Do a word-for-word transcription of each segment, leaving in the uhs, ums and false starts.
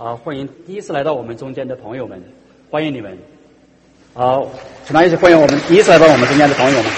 啊，欢迎第一次来到我们中间的朋友们，欢迎你们。好，请大家一起欢迎我们第一次来到我们中间的朋友们。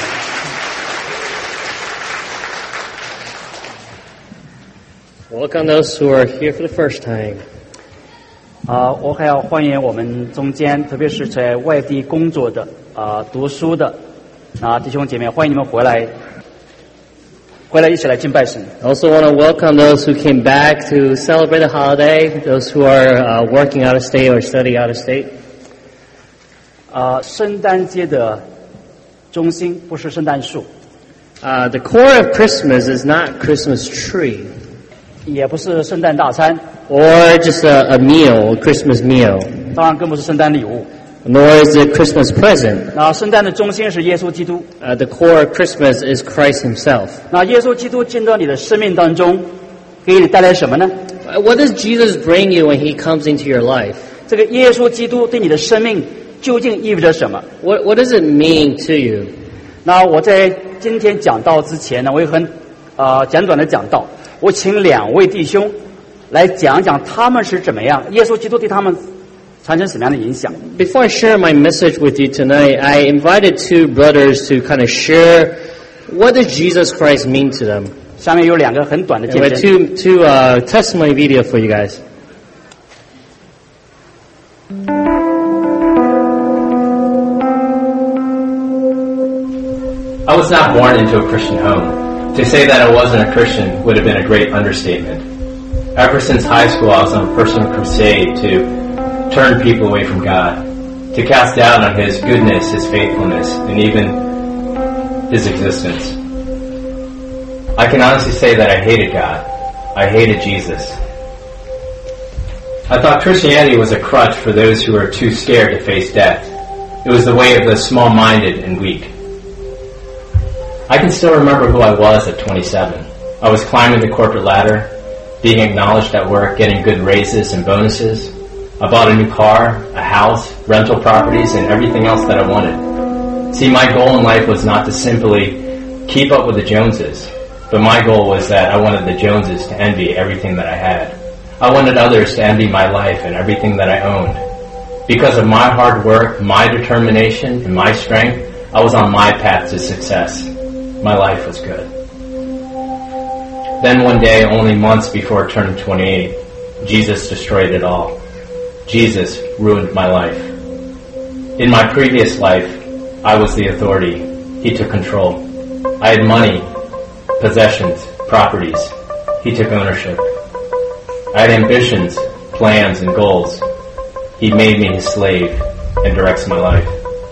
Welcome those who are here for the first time. 啊，我还要欢迎我们中间，特别是在外地工作的啊、读书的啊弟兄姐妹，欢迎你们回来，回来一起来敬拜神。 Also want to welcome those who came back to celebrate the holiday, those who are uh, working out of state or studying out of state. 啊，圣诞节的中心不是圣诞树， Uh, the core of Christmas is not Christmas tree 也不是圣诞大餐， or just a, a meal, a Christmas meal, 当然更不是圣诞礼物。 nor is it Christmas present. 那圣诞的中心是耶稣基督。 Uh, the core of Christmas is Christ himself. 那耶稣基督进到你的生命当中，给你带来什么呢？ Uh, What does Jesus bring you when he comes into your life? 这个耶稣基督对你的生命究竟意味着什么？ What, what does it mean to you? 那我在今天讲道之前呢，我也很呃简短的讲道，我请两位弟兄来讲讲他们是怎么样，耶稣基督对他们产生什么样的影响。 Before I share my message with you tonight, I invited two brothers to kind of share what does Jesus Christ mean to them. 下面有两个很短的 And 见 we have 证。 two, two uh, testimony video for you guys. I was not born into a Christian home. To say that I wasn't a Christian would have been a great understatement. Ever since high school, I was on a personal crusade to turn people away from God, to cast doubt on His goodness, His faithfulness, and even His existence. I can honestly say that I hated God. I hated Jesus. I thought Christianity was a crutch for those who were too scared to face death. It was the way of the small-minded and weak. I can still remember who I was at twenty-seven. I was climbing the corporate ladder, being acknowledged at work, getting good raises and bonuses. I bought a new car, a house, rental properties, and everything else that I wanted. See, my goal in life was not to simply keep up with the Joneses, but my goal was that I wanted the Joneses to envy everything that I had. I wanted others to envy my life and everything that I owned. Because of my hard work, my determination, and my strength, I was on my path to success. My life was good. Then one day, only months before turning twenty-eight, Jesus destroyed it all. Jesus ruined my life. In my previous life, I was the authority. He took control. I had money, possessions, properties. He took ownership. I had ambitions, plans, and goals. He made me his slave and directs my life.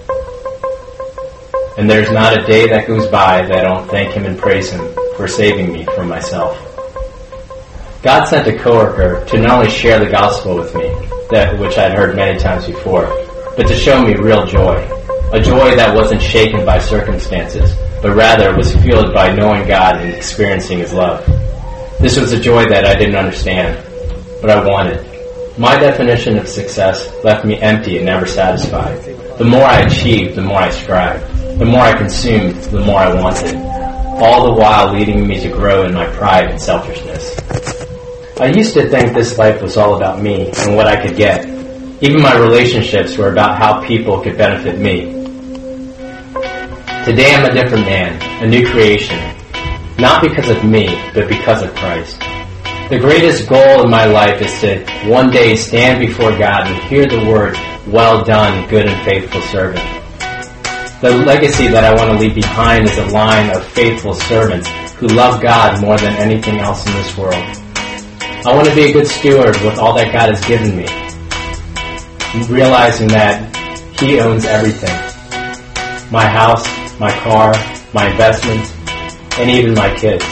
And there's not a day that goes by that I don't thank him and praise him for saving me from myself. God sent a coworker to not only share the gospel with me, that which I'd heard many times before, but to show me real joy. A joy that wasn't shaken by circumstances, but rather was fueled by knowing God and experiencing his love. This was a joy that I didn't understand, but I wanted. My definition of success left me empty and never satisfied. The more I achieved, the more I strived. The more I consumed, the more I wanted. All the while leading me to grow in my pride and selfishness. I used to think this life was all about me and what I could get. Even my relationships were about how people could benefit me. Today I'm a different man, a new creation. Not because of me, but because of Christ. The greatest goal in my life is to one day stand before God and hear the words, "Well done, good and faithful servant." The legacy that I want to leave behind is a line of faithful servants who love God more than anything else in this world. I want to be a good steward with all that God has given me, realizing that He owns everything. My house, my car, my investments, and even my kids.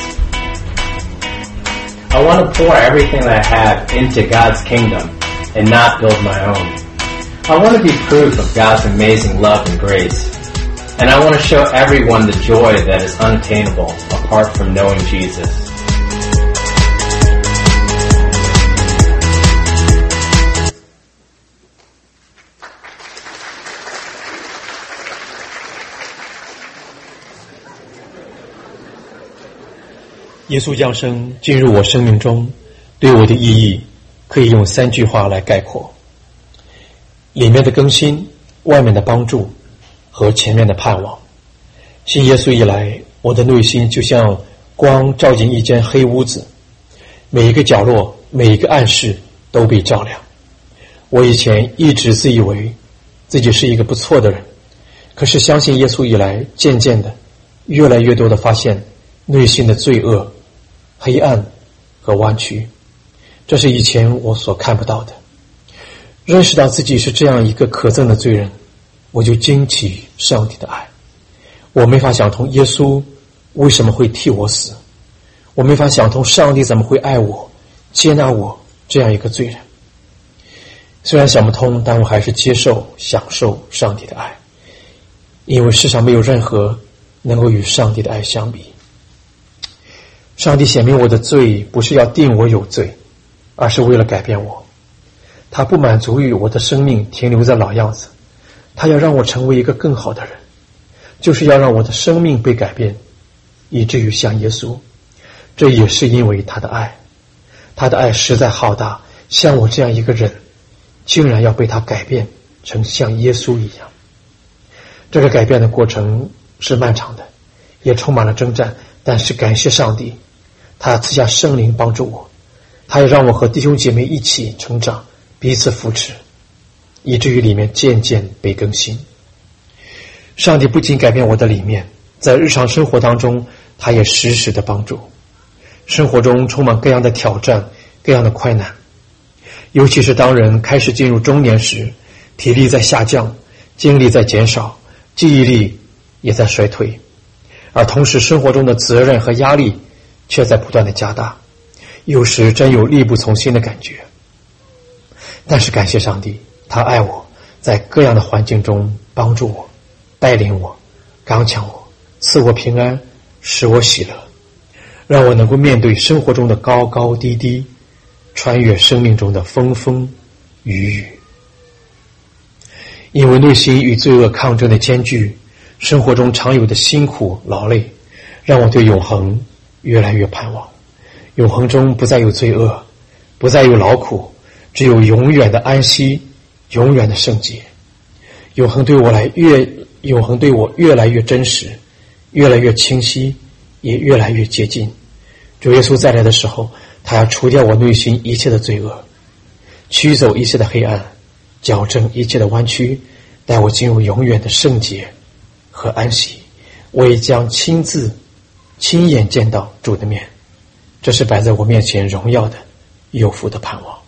I want to pour everything that I have into God's kingdom and not build my own. I want to be proof of God's amazing love and grace. And I want to show everyone the joy that is unattainable apart from knowing Jesus. "耶稣降生进入我生命中，对我的意义可以用三句话来概括：里面的更新，外面的帮助，和前面的盼望。信耶稣以来，我的内心就像光照进一间黑屋子，每一个角落，每一个暗室都被照亮。我以前一直自以为自己是一个不错的人，可是相信耶稣以来，渐渐的越来越多的发现内心的罪恶、黑暗和弯曲，这是以前我所看不到的。认识到自己是这样一个可憎的罪人，我就惊奇上帝的爱。我没法想通耶稣为什么会替我死，我没法想通上帝怎么会爱我、接纳我这样一个罪人。虽然想不通，但我还是接受、享受上帝的爱，因为世上没有任何能够与上帝的爱相比。上帝显明我的罪，不是要定我有罪，而是为了改变我。他不满足于我的生命停留在老样子，他要让我成为一个更好的人，就是要让我的生命被改变，以至于像耶稣。这也是因为他的爱，他的爱实在浩大，像我这样一个人竟然要被他改变成像耶稣一样。这个改变的过程是漫长的，也充满了征战，但是感谢上帝，他赐下圣灵帮助我，他也让我和弟兄姐妹一起成长，彼此扶持，以至于里面渐渐被更新。上帝不仅改变我的里面，在日常生活当中他也时时的帮助。生活中充满各样的挑战，各样的困难，尤其是当人开始进入中年时，体力在下降，精力在减少，记忆力也在衰退，而同时生活中的责任和压力却在不断的加大，有时真有力不从心的感觉。但是感谢上帝，他爱我，在各样的环境中帮助我，带领我，刚强我，赐我平安，使我喜乐，让我能够面对生活中的高高低低，穿越生命中的风风雨雨。因为内心与罪恶抗争的艰巨，生活中常有的辛苦劳累，让我对永恒越来越盼望。永恒中不再有罪恶，不再有劳苦，只有永远的安息，永远的圣洁。永恒对我来越永恒对我越来越真实，越来越清晰，也越来越接近。主耶稣再来的时候，他要除掉我内心一切的罪恶，驱走一切的黑暗，矫正一切的弯曲，带我进入永远的圣洁和安息。我也将亲自亲眼见到主的面，这是摆在我面前荣耀的有福的盼望。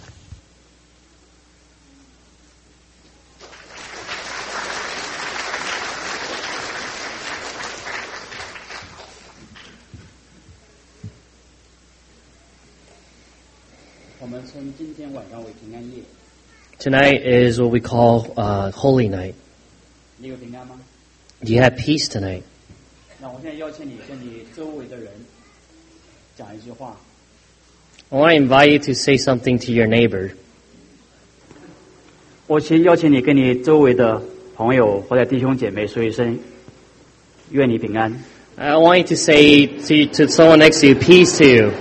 我们称今天晚上为平安夜。 Tonight is what we call uh, Holy Night. 你有平安吗？ Do you have peace tonight? 那我现在邀请你跟你周围的人讲一句话。 I want to invite you to say something to your neighbor. 我先邀请你跟你周围的朋友或者弟兄姐妹说一声，愿你平安。 I want you to say to, to someone next to you, peace to you.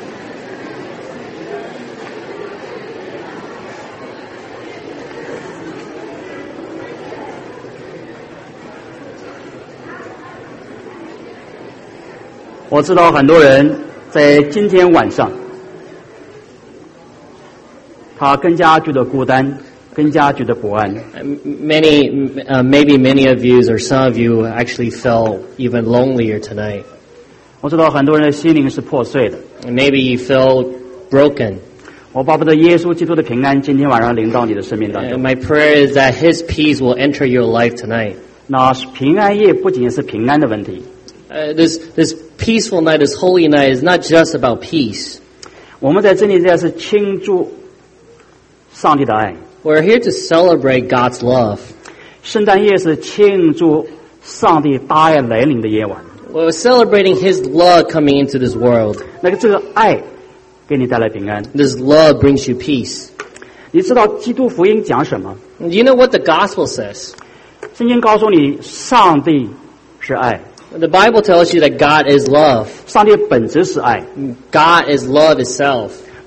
我知道很多人在今天晚上，他更加觉得孤单，更加觉得不安。 Many, uh, maybe many of you or some of you actually felt even lonelier tonight. 我知道很多人的心灵是破碎的。 Maybe you feel broken. 我巴不得耶稣基督的平安今天晚上临到你的生命当 And 中。 my prayer is that His peace will enter your life tonight. 那平安夜不仅是平安的问题， Uh, this this peaceful night, this holy night, is not just about peace. 我们在这里在是庆祝上帝的爱。 We're here to celebrate God's love. 圣诞夜是庆祝上帝大爱来临的夜晚。 We're celebrating His love coming into this world. 那个这个爱给你带来平安。 This love brings you peace. 你知道基督福音讲什么？ Do you know what the gospel says? 圣经告诉你，上帝是爱， The Bible tells you that God is love. 上帝本质是爱。 God is love itself.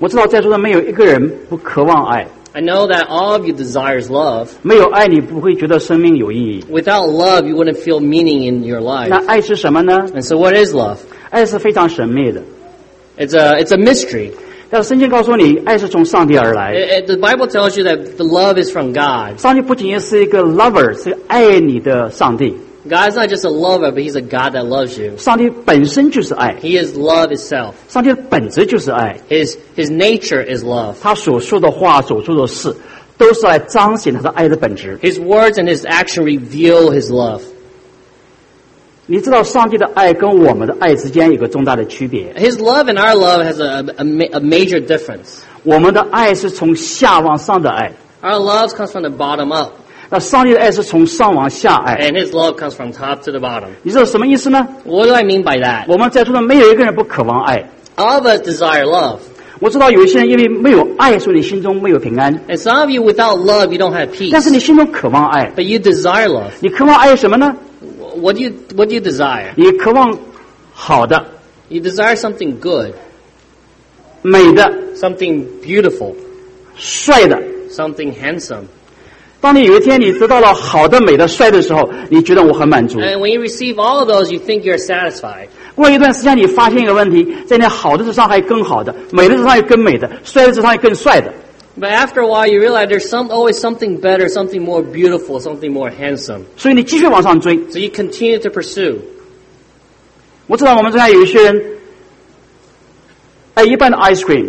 我知道在座的没有一个人不渴望爱， I know that all of you desires love. 没有爱你不会觉得生命有意义。 Without love, you wouldn't feel meaning in your 那 life. 爱是什么呢？ And so what is love? 爱是非常神秘的。 It's a, it's a mystery. 但是圣经告诉你，爱是从上帝而来。 It- it- the Bible tells you that the love is from God. 上帝不仅仅是一个 lover， 是爱你的上帝。 God's not just a lover, but He's a God that loves you. 上帝本身就是爱， He is love itself. 上帝的本质就是爱。 His, his nature is love. 他所说的话、所做的事，都是来彰显他的爱的本质。 His words and His action reveal His love. 你知道上帝的爱跟我们的爱之间有个重大的区别。 His love and our love has a, a, ma- a major difference. 我们的爱是从下往上的爱， Our love comes from the bottom up, 那上帝的爱是从上往下爱。 and His love comes from top to the bottom. 你知道什么意思呢？ What do I mean by that? 我们在座的没有一个人不渴望爱。 All of us desire love. 我知道有一些人因为没有爱，所以你心中没有平安。 And some of you, without love, you don't have 但是 peace. 你心中渴望爱， But you desire love. 你渴望爱是什么呢？ What do you, what do you desire? 你渴望好的、 You desire something good, 美的、 something beautiful, 帅的。 something handsome. 当你有一天你得到了好的、美的、帅的时候，你觉得我很满足。 And when you receive all of those, you think you're satisfied. 过一段时间，你发现一个问题，在那好的之上还有更好的，美的之上还有更美的，帅的之上还有更帅的。 But after a while, you realize there's some, always something better, something more beautiful, something more handsome. 所以你继续往上追。 So you continue to pursue. 我知道我们这边有一些人爱一般的 ice cream，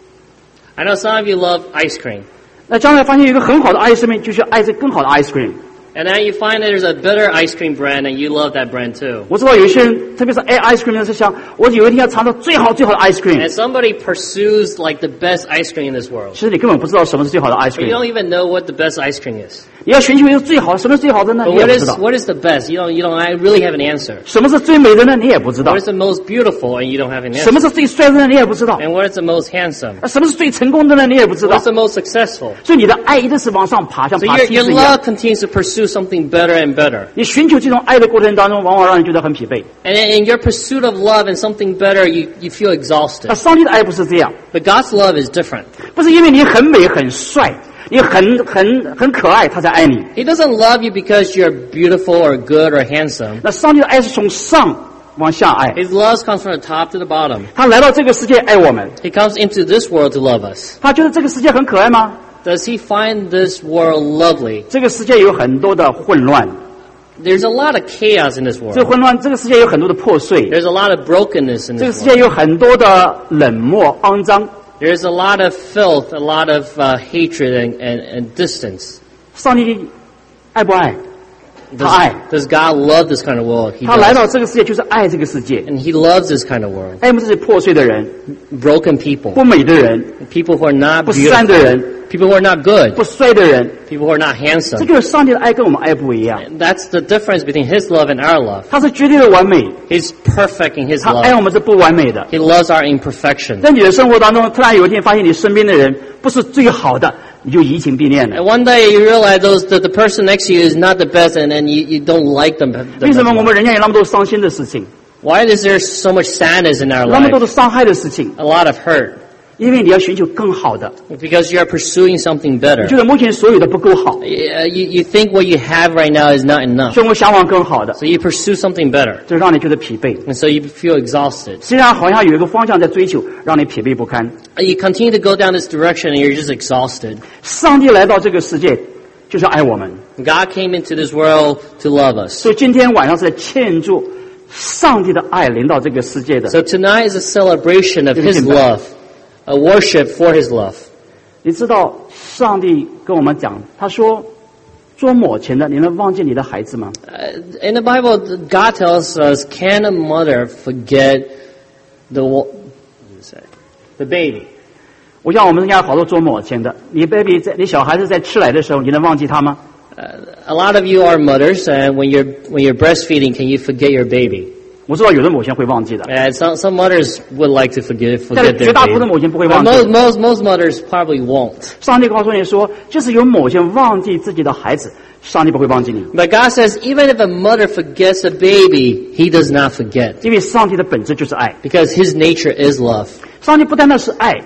I know some of you love ice cream. 那将来发现有一个很好的 ice cream，就去爱这更好的 ice cream。 And then you find that there's a better ice cream brand and you love that brand too. 我知道有一些人，特别是爱 ice cream 的是想，我有一天要尝到最好最好的 ice cream。 And somebody pursues like the best ice cream in this world. 其实你根本不知道什么是最好的 ice But you don't cream。 even know what the best ice cream is. 你要寻求一个最好，什么是最好的呢？ But 你也 what 不知 is, 道。 what is the best? You don't, you don't I really have an answer. 什么是最美的呢？你也不知道 What。is the most beautiful? And you don't have an 什么 answer. 是最帅的呢？你也不知道。 And what is the most handsome? 那什么是最成功的呢？你也不知道 What's。the most successful? 所以你的爱一定是往上爬，像 So 爬 your, 梯 your 子一样。 love continues to pursue something better and better. 你寻求这种爱的过程当中，往往让人觉得很疲惫。 And in in your pursuit of love and something better, you, you feel 那 exhausted. 上帝的爱不是这样， But God's love is different. 不是因为你很美很帅，你很很很可爱，他才爱你。 He doesn't love you because you're beautiful or good or handsome. 那上帝的爱是从上往下爱， His love comes from the top to the bottom. 他来到这个世界爱我们。 He comes into this world to love us. 他觉得这个世界很可爱吗？ Does he find this world lovely? 这个世界有很多的混乱， There's a lot of chaos in this 这个 world. 混乱，这个世界有很多的破碎， There's a lot of brokenness in 这个 this 世界 world. 有很多的冷漠、肮脏。 There's a lot of filth, a lot of uh, hatred and, and, and distance. 上帝爱不爱？他 Does, 爱， does God love this kind of world? He 他来 does. 到这个世界就是爱这个世界， And He loves this kind of world. 爱我们这些破碎的人、 Broken people. 不美的人、 People who are not 不善的 beautiful. 人、 People who are not good. 不帅的人。 People who are not 这 handsome. 就是上帝的爱跟我们爱不一样， And that's the difference between His love and our love. 他是绝对的完美， He's perfect in His 他爱 love. 我们是不完美的。 He loves our imperfection. 在你的生活当中，突然有一天发现你身边的人不是最好的，你就移情别恋了。 And one day you realize those, that the person next to you is not the best and then you, you don't like them. 为什么我们人家有那么多伤心的事情， Why is there so much sadness in our 那么多的 life? 伤害的事情？ A lot of hurt. 因为你要寻求更好的， Because you are pursuing something 你 better. 觉得目前所有的不够好， Uh, You, you think what you have right now is not enough. 所以我向往更好的， So you pursue something better. 这让你觉得疲惫。 And so you feel exhausted. 虽然好像有一个方向在追求，让你疲惫不堪。 You continue to go down this direction and you're just exhausted. 上帝来到这个世界，就是爱我们。 God came into this world to love us. 所以今天晚上是在庆祝上帝的爱临到这个世界的。 So tonight is a celebration of His love, a worship for His love. 你知道上帝跟我们讲，他说做母亲的，你能忘记你的孩子吗？ Uh, in the Bible, God tells us, can a mother forget the, wa- what does it say? The baby? 我想我们应该有好多做母亲的，你 baby 在你小孩子在吃奶的时候，你能忘记他吗？ Uh, a lot of you are mothers, and when you're, when you're breastfeeding, can you forget your baby? 我知道有的母亲会忘记的， And some, some mothers would like to forget, 但是 forget 绝 their 大多数的母 baby. 亲不会 But 忘记 most, 的。 most, most mothers probably won't. 上帝告诉你说，就是有母亲忘记自己的孩子，上帝不会忘记你， But God says, even if a mother forgets a baby, He does not forget. 因为上帝的本质就是爱。 Because His nature is love. 上帝不单单是爱，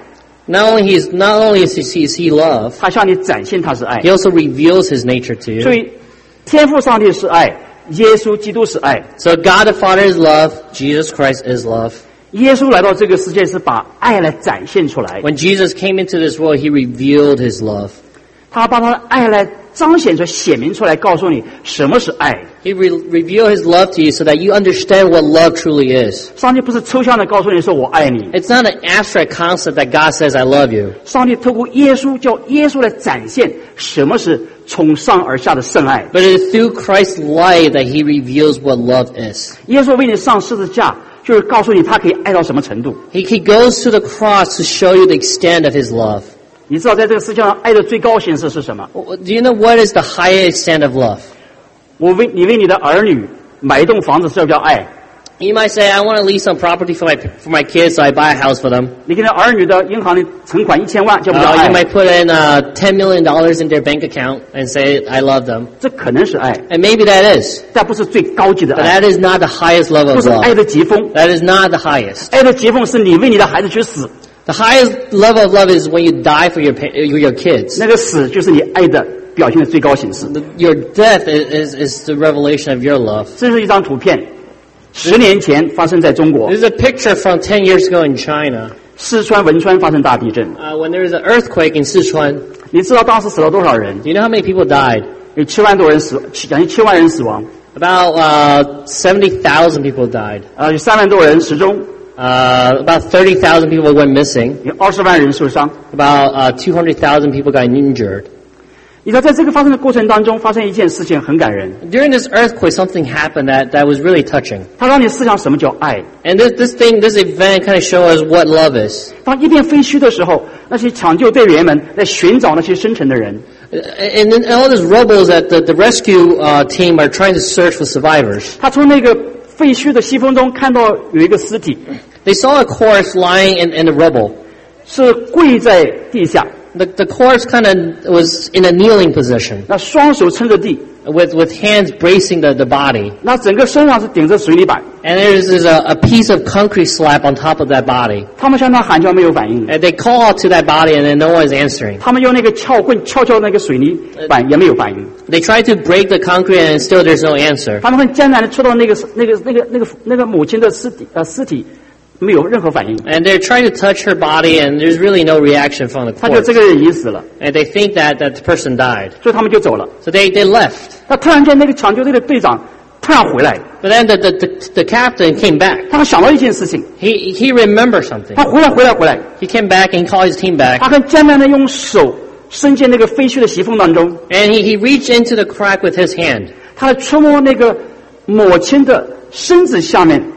Not only he's not only is he, is he love, 他向你展现他是爱 he。also reveals his nature to 所 you. 以，天父上帝是爱，耶稣基督是爱。 So God the Father is love, Jesus Christ is love. 耶稣来到这个世界是把爱来展现出来， When Jesus came into this world, he revealed his love. 他把他的爱来彰显出来、显明出来，告诉你什么是爱。 He re- revealed his love to you so that you understand what love truly is. 上帝不是抽象的告诉你说我爱你， It's not an abstract concept that God says, I love you. 上帝透过耶稣叫耶稣来展现什么是从上而下的圣爱。 But it is through Christ's life that he reveals what love is. 耶稣为你上十字架，就是告诉你他可以爱到什么程度。 He, he goes to the cross to show you the extent of his love. 你知道在这个世界上爱的最高形式是什么？ Do you know what is the highest extent of love? 我为你为你的儿女买一栋房子是要叫爱， You might say, I want to lease some property for my for my kids, so I buy a house for them. 你给你儿女的银行里存款一千万叫不叫 Uh, 爱 you？might put in uh, ten million dollars in their bank account and say, I love them. 这可能是爱， And maybe that is. 但不是最高级的 But 爱， that is not the highest level 不 of 是爱 love. 的疾风。 That is not the highest. 爱的疾风是你为你的孩子去死， The highest level of love is when you die for your pa- your kids. 那个死就是你爱的表现的最高形式。 The- Your death is, is, is the revelation of your love. 这是一张图片，十年前发生在中国 This is a picture from ten years ago in China. 四川汶川发生大地震， Uh, when there was an earthquake in Sichuan, 你知道当时死了多少人？ do you know how many people died? 有七万多人死，七将近七万人死亡， About uh, seventy thousand people died. 呃，有三万多人失踪， Uh, about thirty thousand people went missing. 有二十万人受伤。 About uh, two hundred thousand people got injured. 你知道在这个发生的过程当中，发生一件事情很感人， During this earthquake, something happened that, that was really touching. 它让你思想什么叫爱。 And this, this thing, this event kind of shows us what love is. 当一片废墟的时候，那些抢救队员们在寻找那些生存的人， And in all these rubbles that the, the rescue uh, team are trying to search for survivors. 他从那个废墟的西风中看到有一个尸体， They saw a corpse lying in, in the rubble. 是跪在地下， The, the corpse kind of was in a kneeling position 那双手撑着地， with, with hands bracing the, the body. 那整个身上是顶着水泥板。 And there's, there's a, a piece of concrete slab on top of that body. 他们向他喊叫没有反应， And they call out to that body and then no one is answering. 他们用那个撬棍撬撬那个水泥板也没有反应， They try to break the concrete and still there's no answer. 他们很艰难的戳到那个那个那个那个那个母亲的尸体呃尸体，没有任何反应， And they're trying to touch her body and there's really no reaction from the 他觉得 corpse. 这个人已经死了， And they think that, that the person died. 所以他们就走了。 So they, they left. 那突然间那个抢救队的队长突然回来， But then the, the, the, the captain came back. 他想到一件事情， He, he remembered something. 他回来回来回来， He came back and called his team back. 他很艰难的用手伸进那个废墟的隙缝当中， And he, he reached into the crack with his hand. 他触摸那个母亲的身子下面，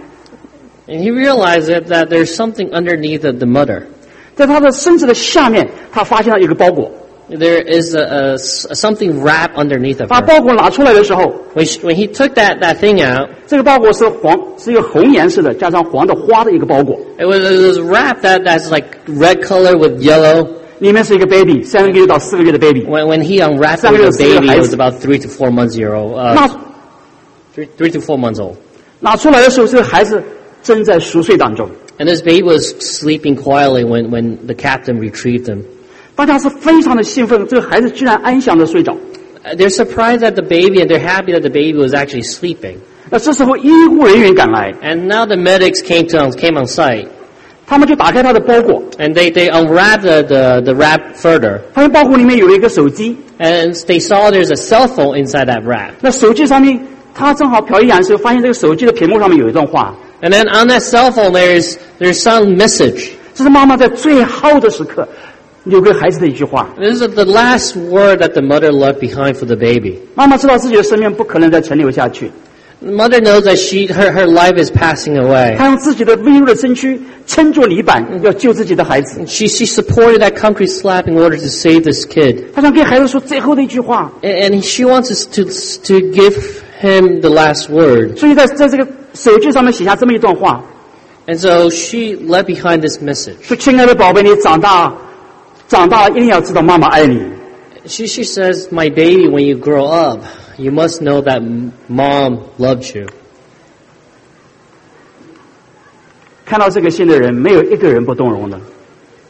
And he realized that, that there's something underneath the, the mother. 在他的身子的下面，他发现了一个包裹。 There is a, a, something wrapped underneath of 把 her. 包裹拿出来的时候， When, she, when he took that, that thing out, 这个包裹是黄，是一个红颜色的，加上黄的花的一个包裹， it was, it was wrapped that, that's like red color with yellow. 里面是一个 baby，三个月到四个月的 baby。 When, when he unwrapped it with a baby, it was about three to four months old. Uh, 拿 three, three to four months old. 拿出来的时候，这个孩子正在熟睡当中。 And this baby was sleeping quietly when, when the captain retrieved him. 大家是非常的兴奋，这个孩子居然安详的睡着。 Uh, They're surprised at the baby and they're happy that the baby was actually sleeping. 那这时候医护人员赶来， And now the medics came to came on site 他们就打开他的包裹， and they, they unwrapped the, the, the wrap further. 发现包裹里面有一个手机， And they saw there's a cell phone inside that wrap. 那手机上面他正好瞟一眼的时候，发现这个手机的屏幕上面有一段话， And then on that cell phone there's there's some message. 这是妈妈在最后的时刻留给孩子的一句话。 This is the last word that the mother left behind for the baby. 妈妈知道自己的生命不可能再存留下去， The mother knows that she her, her life is passing away. 她用自己的微弱的身躯撑住泥板，要救自己的孩子。 She she supported that concrete slab in order to save this kid. 她想给孩子说最后的一句话， And, and she wants us to to give him the last word. 所以在在这个手机上面写下这么一段话， And so she left behind this message. 说：“亲爱的宝贝，你长大，长大一定要知道妈妈爱你。 She she says, "My baby, when you grow up, you must know that mom loved you." ” 看到这个信的人，没有一个人不动容的。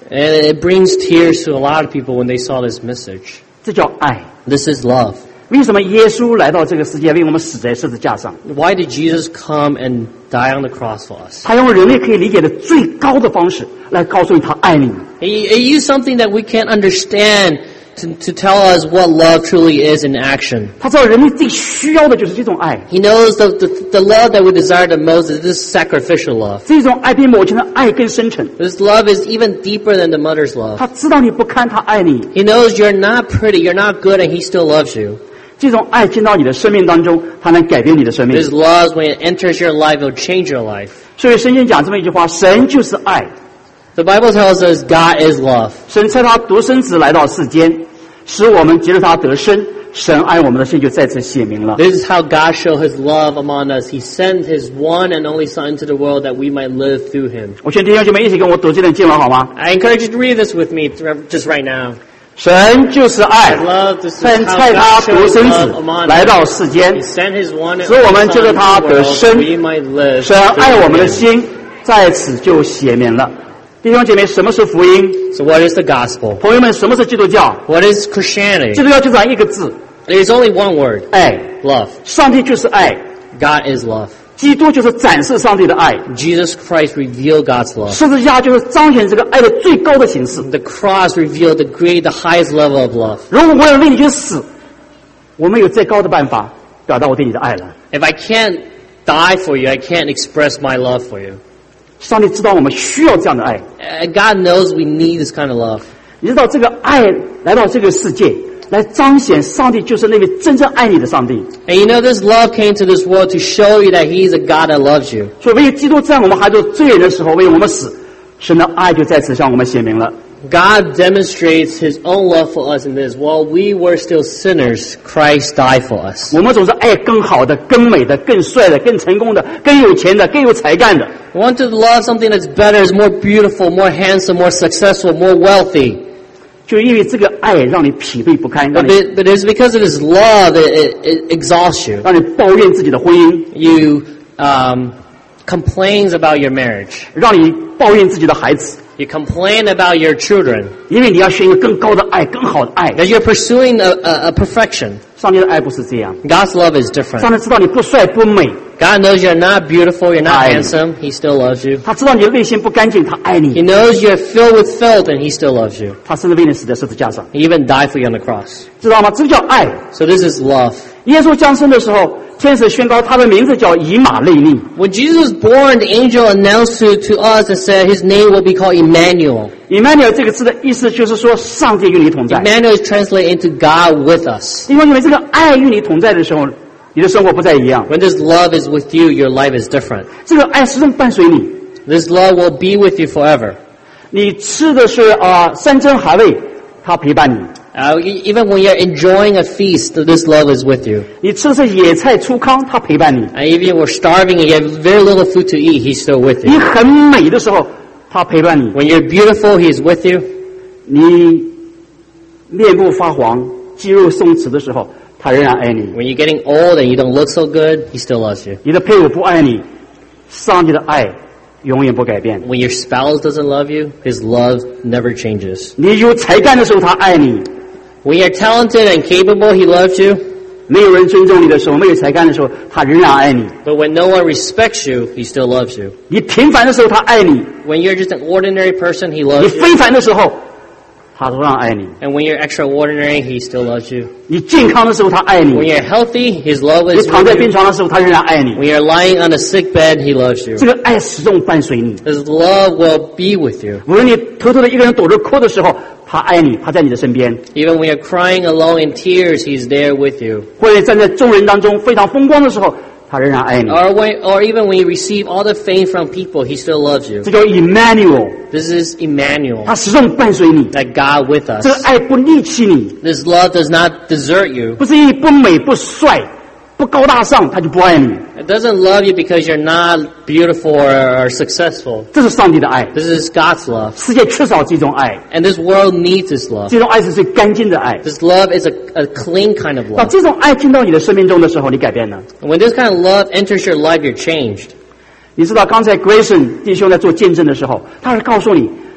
And it brings tears to a lot of people when they saw this message. 这叫爱。 This is love. 为什么耶稣来到这个世界，为我们死在十字架上？ Why did Jesus come and die on the cross for us? 他用人类可以理解的最高的方式来告诉你他爱你。 He, he used something that we can't understand to, to tell us what love truly is in action. 他知道人类最需要的就是这种爱， He knows the, the, the love that we desire the most is this sacrificial love. 这种爱比母亲的爱更深沉。 This love is even deeper than the mother's love. 他知道你不堪，他爱你。 He knows you're not pretty, you're not good, and he still loves you. 这种爱进到你的生命当中，它能改变你的生命。 This love, when it enters your life, it will change your life. 所以圣经讲这么一句话：神就是爱。 The Bible tells us God is love. 神差他独生子来到世间，使我们藉着他得生。神爱我们的心就再次显明了。 This is how God showed his love among us. He sent his one and only Son into the world that we might live through him. 我劝弟兄姐妹一起跟我读这段经文好吗？ I encourage you to read this with me just right now. 神就是爱， Love, this is 神 how 差他 God 独 showed 生 love 子 among 来 us. 到世间 He，sent his one and 使我 only 们 Son 藉着他 into 得 the world 生 that we might live 神爱 through 我们的 him. 心，在此就显明了。弟兄姐妹，什么是福音？ So what is the gospel? 朋友们，什么是基督教？ What is Christianity? 基督教就这样一个字： There's only one word, 爱。 love. 上帝就是爱， God is love. 基督就是展示上帝的爱， Jesus Christ revealed God's love. 十字架就是彰显这个爱的最高的形式。 The cross revealed the great, the highest level of love. 如果我要为你去死，我没有再高的办法表达我对你的爱了。 If I can't die for you, I can't express my love for you. 上帝知道我们需要这样的爱， Uh, God knows we need this kind of love. 你知道这个爱来到这个世界，来彰显上帝就是那位真正爱你的上帝。 And you know, this love came to this world to show you that He's a God that loves you. 所以唯有基督在我们还做罪人的时候为我们死，神的爱就在此向我们显明了。 God demonstrates His own love for us in this. While we were still sinners, Christ died for us. 我们总是爱更好的、更美的、更帅的、更成功的、更有钱的、更有才干的。 We want to love something that's better, is more beautiful, more handsome, more successful, more wealthy. 就因为这个爱让你疲惫不堪，让 But, 你 it, but it's because of His love that it, it exhausts you. 让你抱怨自己的婚姻， You um, complains about your marriage. 让你抱怨自己的孩子， You complain about your children. 因为你要寻一个更高的爱、更好的爱。 That you're pursuing a, a, a perfection. 上帝的爱不是这样， God's love is different. 上帝知道你不帅不美， God knows you're not beautiful, you're not I- handsome. He still loves you. 他知道你的内心不干净，他爱 He 你， knows you're filled with filth, and He still loves you. 他甚至为你死在十字架上， He even died for you on the cross. 知道吗？这个叫爱。 So this is love. 耶稣降生的时候，天使宣告他的名字叫以马内利。 When Jesus was born, the angel announced to, to us and said His name will be called Emmanuel. Emmanuel 这个字的意思就是说，上帝与你同在。 Emmanuel is translated into God with us. 因为因为这个爱与你同在的时候，你的生活不再一样。 When this love is with you, your life is different. 这个爱始终伴随你。 This love will be with you forever. 你吃的是啊、呃山珍海味，它陪伴你； Uh, e- even when you're enjoying a feast, this love is with you. 你吃的是野菜粗糠，它陪伴你； And even when we're starving and you have very little food to eat, He's still with 你 you. 很美的时候，它陪伴你； When you're beautiful, He's with you. 你面部发黄、肌肉松弛的时候，它仍然爱你； When you're getting old and you don't look so good, He still loves you. 你的配偶不爱你，上帝的爱永远不改变； When your spouse doesn't love you, His love never changes. 你有才干的时候，他爱你； When you're talented and capable, He loves you. 没有人尊重你的时候，没有才干的时候，他仍然爱你； But when no one respects you, He still loves you. 你平凡的时候，他爱你； When you're just an ordinary person, He 你 loves you. 非凡的时候，他同样爱你； And when you're extraordinary, He still loves you. 你健康的时候，他爱你； When you're healthy, His love 你 is 躺在 with 病 you. 床的时候，他仍然爱你。 When you're lying on a sick bed, He loves you. 这个爱始终伴随你。 His love will be with you. 无论你偷偷的一个人躲着哭的时候，他爱你，他在你的身边； Even when you're crying alone in tears, He's there with you. 或者站在众人当中非常风光的时候，他仍然爱你。 Or when, or even when you receive all the fame from people, He still loves you. 这叫 Emmanuel， This is Emmanuel, 他始终伴随你。 that God with 这个 us. 爱不离弃你， This love does not desert you. 不是因为不美不帅不高大上他就不爱你， It doesn't love you because you're not beautiful or, or successful. 这是上帝的爱。 This is God's love. 世界缺少这种爱， And this world needs this love. 这种爱是最干净的爱。 This love is a, a clean kind of 当 love. 这种爱进到你的生命中的时候，你改变了。 And when this kind of love enters your life, you're changed. 你知道刚才 Grayson 弟兄在做见证的时候，他是告诉你，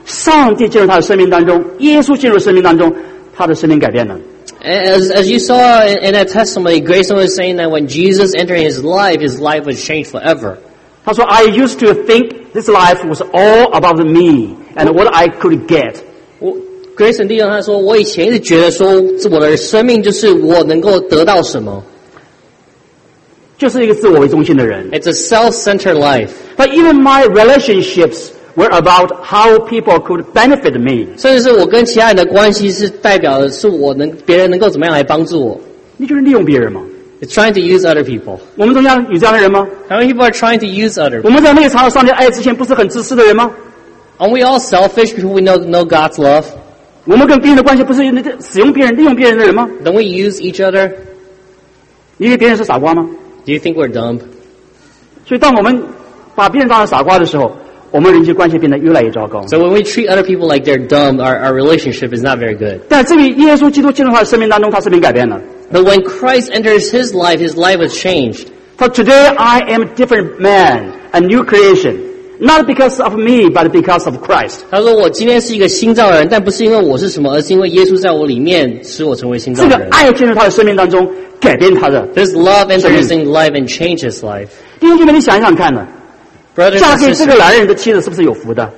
上帝进入他的生命当中，耶稣进入生命当中，他的生命改变了。 As, as you saw in, in that testimony, Grayson was saying that when Jesus entered his life, his life was changed forever. 他说 I used to think this life was all about me and what I could get. 我 Grayson 弟兄他说，我以前一直觉得说，我的生命就是我能够得到什么， 就是一个自我为中心的人。 It's a self-centered life. But even my relationships were about how people could benefit me. 甚至是我跟其他人的关系是代表的是我能别人能够怎么样来帮助我。 你就是利用别人吗？ It's trying to use other people. 我们中间有这样的人吗？ How many people are trying to use other 我 people? 们在没有尝到上帝爱之前，不是很自私的人吗？ Aren't we all selfish before we know, know God's love? 我们跟别人的关系不是使用别人、利用别人的人吗？ Don't we use each other? 你以为别人是傻瓜吗？ Do you think we're dumb? 所以当我们把别人当成傻瓜的时候，我们人际关系变得越来越糟糕。 So when we treat other people like they're dumb, our, our relationship is not very good. 但这位耶稣基督进入他的生命当中，他生命改变了。 But when Christ enters his life, his life was changed. 他 Today I am a different man, a new creation, not because of me, but because of Christ. 他说我今天是一个新造人，但不是因为我是什么，而是因为耶稣在我里面使我成为新造这个人。 爱进入他的生命当中，改变他的。 This love entered his life and changed his life. 弟兄姐妹，你想一想看呢？ Brothers 嫁 and 给这个 sisters, 男人的妻子是不是有福的？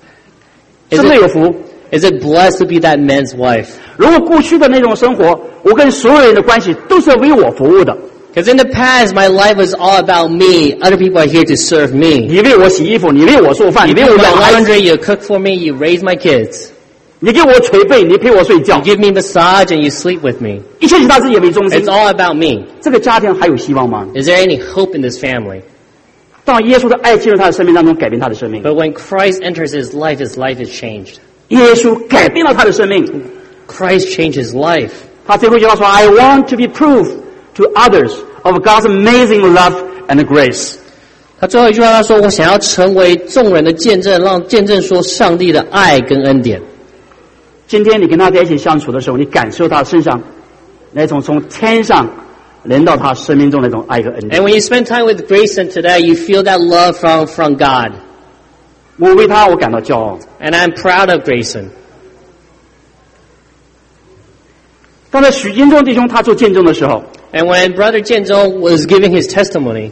is 是不是有 it, 福？ is it blessed to be that man's wife? 如果过去的那种生活，我跟所有人的关系都是为我服务的。 Because in the past, my life was all about me. Other people are here to serve me. 你为我洗衣服，你为我做饭，你 You 为 do 我 my 养孩子， laundry, you cook for me, you raise my kids. 你给我捶背，你陪我睡觉 You，give me massage and you sleep with me. 一切以他自己为中心 It's。all about me. 这个家庭还有希望吗？ Is there any hope in this family? 当耶稣的爱进入他的生命当中，改变他的生命。 But when Christ enters his life, his life is changed. 耶稣改变了他的生命。 Christ changed his life. 他最后一句话说 ：“I want to be proof to others of God's amazing love and grace。” 他最后一句话他说：“我想要成为众人的见证，让见证说上帝的爱跟恩典。” 今天你跟他在一起相处的时候，你感受他身上那种从天上临到他生命中的那种爱和恩典。 And when you spend time with Grayson today, you feel that love from, from God. 我为他我感到骄傲。 And I'm proud of Grayson. 当在许金忠弟兄他做见证的时候， And when Brother Jianzhong was giving his testimony,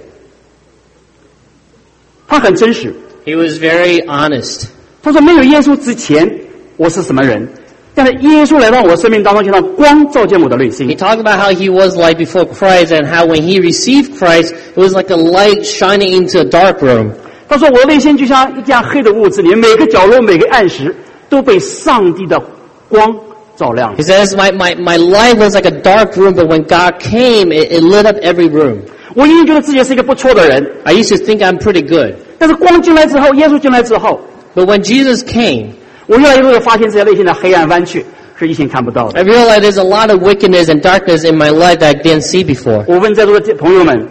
他很真实。 he was very honest. 他说：“没有耶稣之前，我是什么人？但是耶稣来到我生命当中，就让光照见我的内 He 心。 talked about how he was like before Christ and how when he received Christ, it was like a light shining into a dark room. 他说：“我的内心就像一家黑的屋子里，每个角落、每个暗室都被上帝的光照亮 He says, my, my, my life was like a dark room, but when God came, it, it lit up every room. 我已经觉得自己是一个不错的人， I used to think I'm pretty good. 但是光进来之后，耶稣进来之后， But when Jesus came, 我越来越多的发现这些内心的黑暗弯曲是以前看不到的。 I realized there's a lot of wickedness and darkness in my life that I didn't see before. 我问在座的朋友们，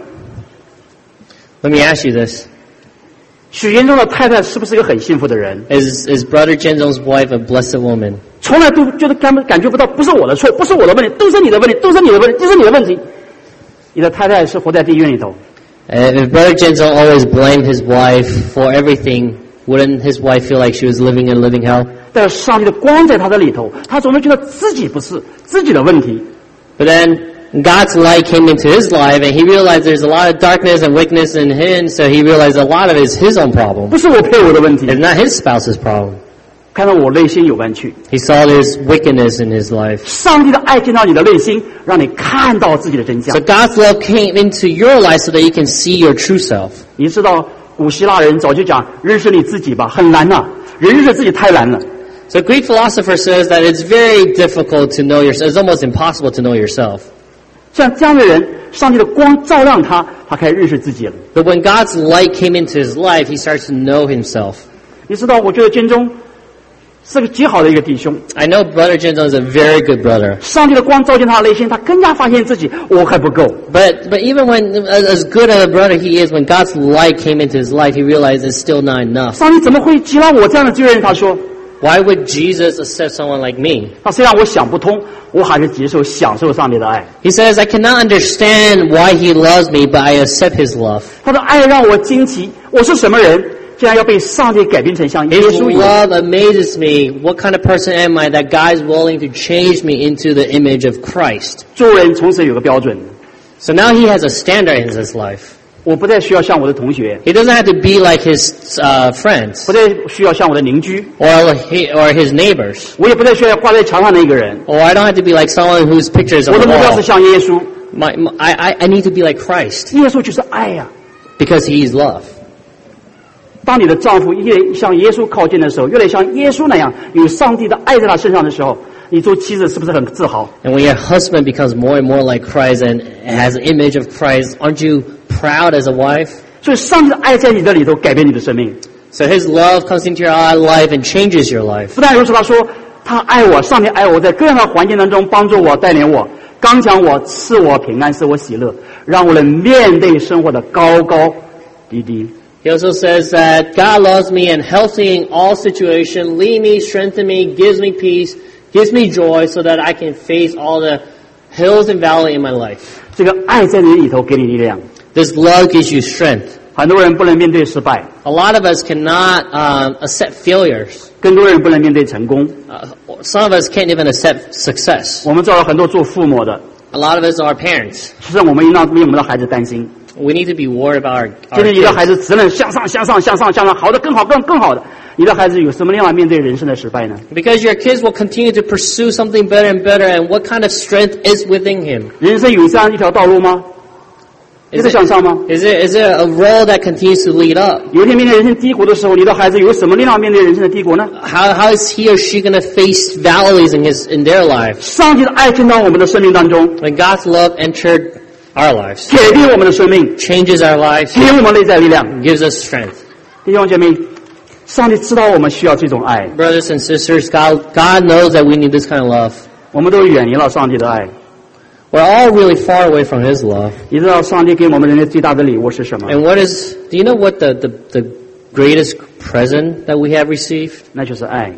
Let me ask you this. 许元忠的太太是不是一个很幸福的人？ Is, is Brother Jianzhong's wife a blessed woman? 从来都觉得感感觉不到，不是我的错，不是我的问题，都是你的问题，都是你的问题，都是你的问题。你的太太是活在地狱里头， And if Brother Jianzhong always blamed his wife for everything, wouldn't his wife feel like she was living in a living hell? 但是上帝的光在他的里头，他总是觉得自己不是自己的问题。 But then God's light came into his life and he realized there's a lot of darkness and weakness in him, so he realized a lot of it is his own problem. 不是我配偶的问题， It's not his spouse's problem. 看到我内心有弯曲， He saw there's wickedness in his life. 上帝的爱进到你的内心，让你看到自己的真相 So。God's love came into your life so that you can see your true self. 你知道古希腊人早就讲认识你自己吧，很难呐、人认识自己太难了。 So a Greek philosopher says that it's very difficult to know yourself. It's almost impossible to know yourself. 像这样的人，上帝的光照亮他，他开始认识自己了。 But when God's light came into his life, he starts to know himself. 你知道，我觉得金钟是个极好的一个弟兄。 I know Brother Jianzhong is a very good brother. 上帝的光照进他的内心，他更加发现自己我还不够。 But but even when as, as good of a brother he is, when God's light came into his life, he realized it's still not enough. 上帝怎么会接纳我这样的罪人？他说， Why would Jesus accept someone like me? 他虽然我想不通，我还是接受享受上帝的爱。 He says, I cannot understand why he loves me, but I accept his love. 他的爱让我惊奇，我是什么人？ 竟然要被上帝改变成像耶 His 稣一样。 love amazes me. What kind of person am I that God is willing to change me into the image of Christ? 做人从此有个标准， So now he has a standard in his life. 我不再需要像我的同学， He doesn't have to be like his uh, friends 不再需要像我的邻居， or he, or his neighbors. 我也不再需要挂在墙上的一个人。 Or I don't have to be like someone whose pictures 我 on 的 the 目标是 wall. 像耶稣， My, my, I, I need to be like Christ 耶稣就是爱呀、 because he is love. 当你的丈夫越向耶稣靠近的时候，越来像耶稣那样有上帝的爱在他身上的时候，你做妻子是不是很自豪？ And when your husband becomes more and more like Christ and has an image of Christ, aren't you proud as a wife? 所以上帝的爱在你这里头改变你的生命。 So his love comes into your life and changes your life. 不但如此，他说他爱我，上帝爱我，在各样的环境当中帮助我、带领我，刚强我，赐我平安，使我喜乐，让我能面对生活的高高低低。 He also says that God loves me and helps me in all situations, lead me, strengthen me, gives me peace, gives me joy so that I can face all the hills and valleys in my life. 这个爱在你里头给你力量。 This love gives you strength. 很多人不能面对失败， A lot of us cannot um, accept failures. 更多人不能面对成功。 Uh, some of us can't even accept success. 我们找了很多做父母的， A lot of us are parents. 其实我们应当为我们的孩子担心。 We need to be worried about our, 今 our 天你的孩 kids. 子只能向上、向上、向上、向上，好的更好、更更好的。你的孩子有什么样的面对人生的失败呢？ Because your kids will continue to pursue something better and better, and what kind of strength is within him? 人生有这样一条道路吗？一 Is 直 it, 向上吗？ is it, is it a road that continues to lead up? 有一天面对人生低谷的时候，你的孩子有什么力量面对人生的低谷呢？ How, how is he or she going to face valleys in his in their lives? 上帝的爱进到我们的生命当中， When God's love entered our lives, 改变我们的生命， changes our lives, 给我们内在力量。 gives us strength. 弟兄姐妹，上帝知道我们需要这种爱， Brothers and sisters, God, God knows that we need this kind of love. 我们都远离了上帝的爱。 We're all really far away from His love. 你知道上帝给我们人类最大的礼物是什么？ And what is, do you know what the, the, the greatest present that we have received? 那就是爱。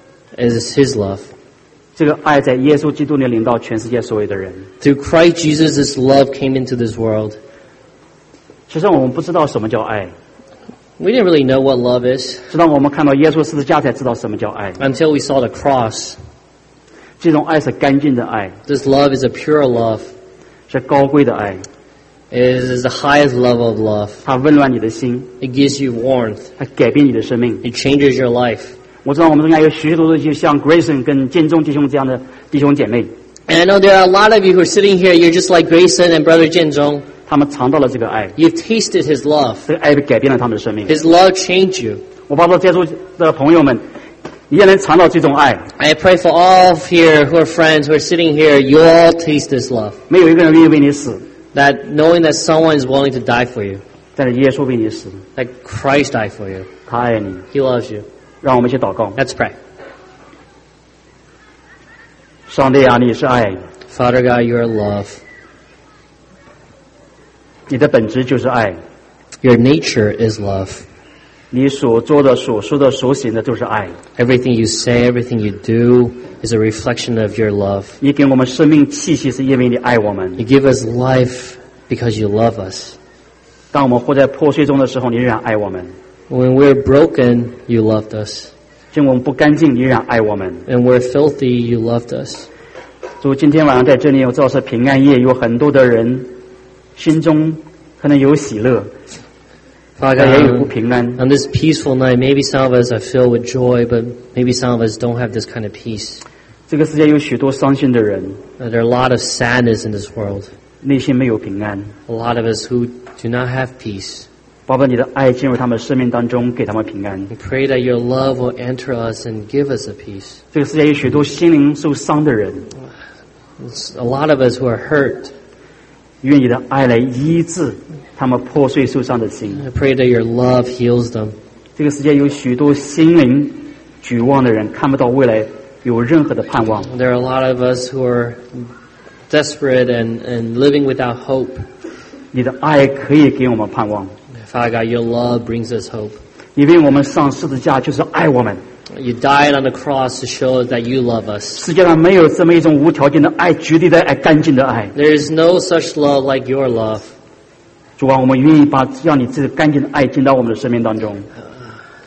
Is His love. 这个爱在耶稣基督里领到全世界所有的人。 Through Christ Jesus, this love came into this world. 其实我们不知道什么叫爱， We didn't really know what love is 直到我们看到耶稣十字架才知道什么叫爱。 until we saw the cross. 这种爱是干净的爱， This love is a pure love. 是高贵的爱， It is the highest level of love. 它温暖你的心， It gives you warmth. 它改变你的生命。 It changes your life. 我知道我们中间有许许多多就像 Grayson 跟建中弟兄这样的弟兄姐妹， And I know there are a lot of you who are sitting here, you're just like Grayson and Brother Jianzhong. 他们尝到了这个爱， You've tasted His love. 这个爱改变了他们的生命。 His love changed you. 我帮助接触的朋友们，你也能尝到这种爱。 I pray for all here who are friends, who are sitting here, you all taste this love. 没有一个人愿意为你死， That knowing that someone is willing to die for you. 但是耶稣为你死， That Christ died for you. 他爱你。 He loves you. 让我们一起祷告。 Let's pray. 上帝啊，你是爱， Father God, you are love. 你的本质就是爱， Your nature is love. 你所做的、所说的、所行的都是爱。 Everything you say, everything you do is a reflection of your love. 你给我们生命气息，是因为你爱我们。 You give us life because you love us. 当我们活在破碎中的时候，你仍然爱我们； When we're broken, you loved us. 就我们不干净，你仍然爱我们。 And we're filthy, you loved us. 主，今天晚上在这里，我知道是平安夜，有很多的人心中可能有喜乐， Father 但也有不 God, 平安。 on this peaceful night, maybe some of us are filled with joy, but maybe some of us don't have this kind of peace. 这个世界有许多伤心的人， Uh, There are a lot of sadness in this world. 内心没有平安。 A lot of us who do not have peace. 宝宝，你的爱进入他们生命当中，给他们平安。 We pray that your love will enter us and give us a peace. 这个世界有许多心灵受伤的人， It's a lot of us who are hurt. 愿你的爱来医治他们破碎受伤的心。 I pray that your love heals them. 这个世界有许多心灵绝望的人，看不到未来有任何的盼望。 There are a lot of us who are desperate and, and living without hope. 你的爱可以给我们盼望。 Father God, your love brings us hope. 你为我们上十字架，就是爱我们。 You died on the cross to show us that you love us. 世界上没有这么一种无条件的爱，绝对的爱，干净的爱。 There is no such love like your love. 主啊，我们愿意把让你这个干净的爱进到我们的生命当中。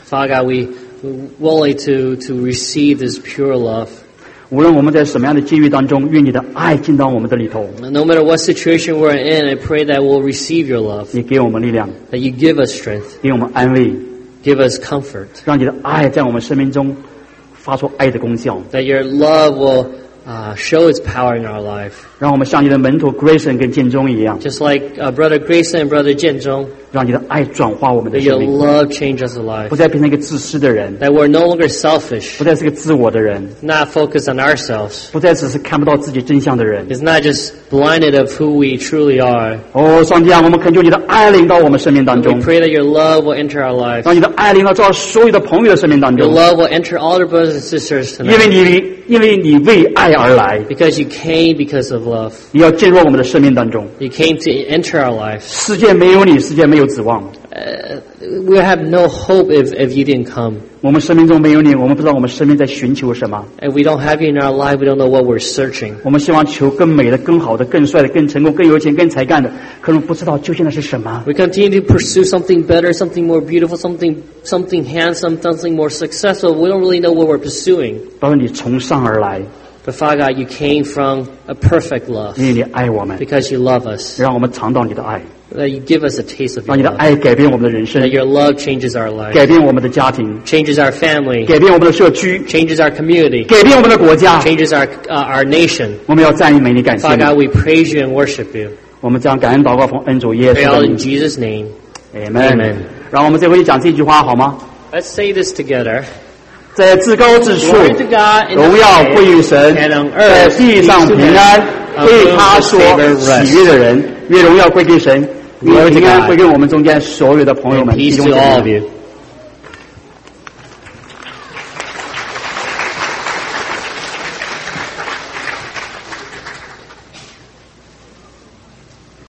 Father God, we we're willing to to receive this pure love. 无论我们在什么样的境遇当中，愿你的爱进到我们的里头。 No matter what situation we're in, I pray that we'll receive your love. 你给我们力量， That you give us strength, 给我们安慰， give us comfort. 让你的爱在我们生命中发出爱的功效。 That your love will uh, show its power in our life. 让我们像你的门徒 Grayson 跟建中一样， Just like uh, Brother Grayson and Brother Jianzhong, 让你的爱转化我们的 that your 生命， love change us alive. 不再变成一个自私的人， That we're no longer selfish, 不再是个自我的人， not focused on ourselves. 不再只是看不到自己真相的人。 It's not just blinded of who we truly are. 哦，上帝啊，我们恳求你的爱临到我们生命当 We 中， pray that your love will enter our lives. 让你的爱临到到所有的朋友的生命当 Your 中， love will enter all our brothers and sisters 因为 tonight. 你因为你为爱而来， Because you came because of love. 你要进入我们的生命当中。 You came to enter our lives. 世界没有你，世界没有指望。 Uh, we have no hope if, if you didn't come. 我们生命中没有你，我们不知道我们生命在寻求什么。 If we don't have you in our life, we don't know what we're searching. 我们希望求更美的、更好的、更帅的、更成功、更有钱、更才干的，可能不知道究竟那是什么。 We continue to pursue something better, something more beautiful, something something handsome, something more successful. We don't really know what we're pursuing. 都是你从上而来， But Father God, you came from a perfect love 因为你爱我们， because you love us. 让我们尝到你的爱， That you give us a taste of 让 your 你的 love. 爱改变我们的人生， That your love changes our lives, 改变我们的家庭， changes our family, 改变我们的社区， changes our community, 改变我们的国家。 changes our uh, our nation. 我们要赞美你，感谢 Father 你。 God, we praise you and worship you. 我们将感恩祷告奉恩主耶 Pray 稣 all 的 in 名。 Jesus' name. Amen。 Amen 让我们这回讲这句话好吗？ Let's say this together. 在至高之处， Glory to God in 荣耀 the 归于 highest, 神， and on 在 earth 地 peace 上 to 平 men, 安， of 为 whom 他 the 所 favor 喜 rests. 悦的人，愿荣耀归给神， Glory 愿 to 平安 God. 归给我们中间所有的朋友 And 们、弟 peace 兄 to 姐 all of 妹。 you.